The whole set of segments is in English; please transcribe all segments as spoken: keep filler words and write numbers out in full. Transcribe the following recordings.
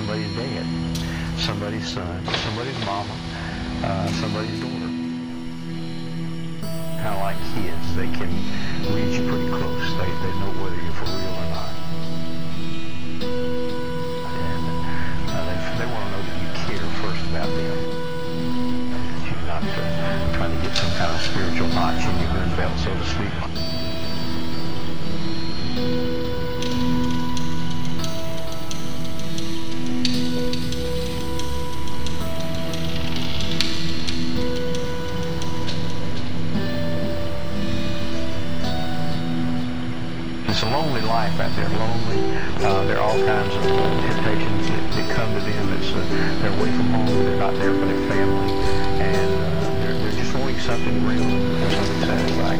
somebody's dad, somebody's son, somebody's mama, uh, somebody's daughter. Kind of like kids, they can read you pretty close. They, they know whether you're for real or not. And uh, they, they want to know that you care first about them. That you're not uh, trying to get some kind of spiritual notch in your gun belt, so to speak. It's a lonely life out there, lonely. Uh, there are all kinds of uh, temptations that, that come to them. It's, uh, they're away from home, they're not there for their family, and uh, they're, they're just wanting something real and something satisfying.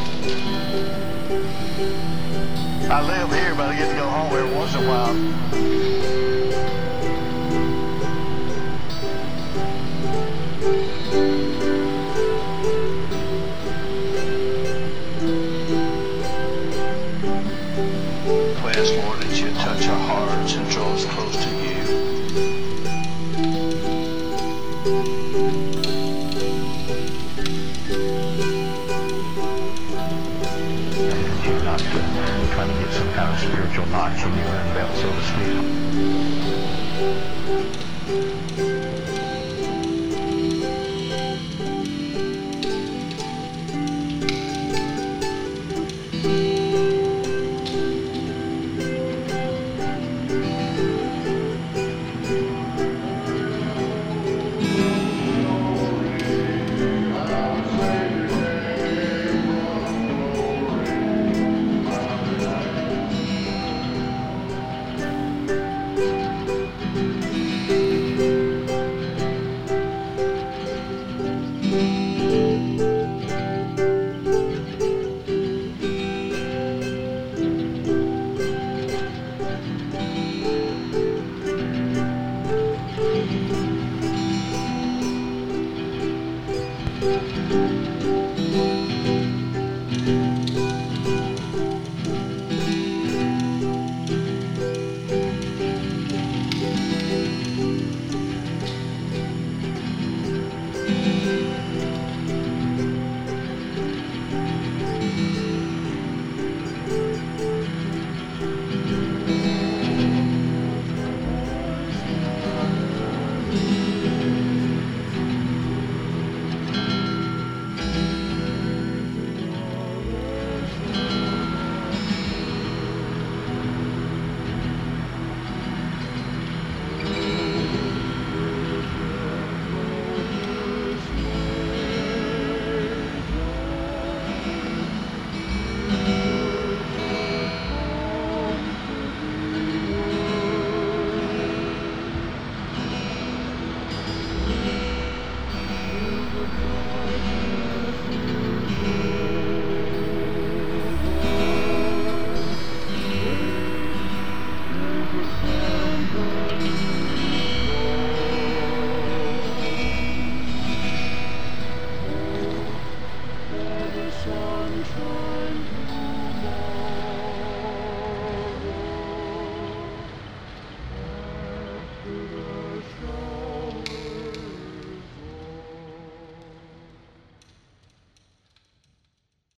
I live here, but I get to go home every once in a while. Ask, Lord, that you touch our hearts and draw us close to you. That you're not uh, trying to get some kind of spiritual notch in your gun belt, so to speak.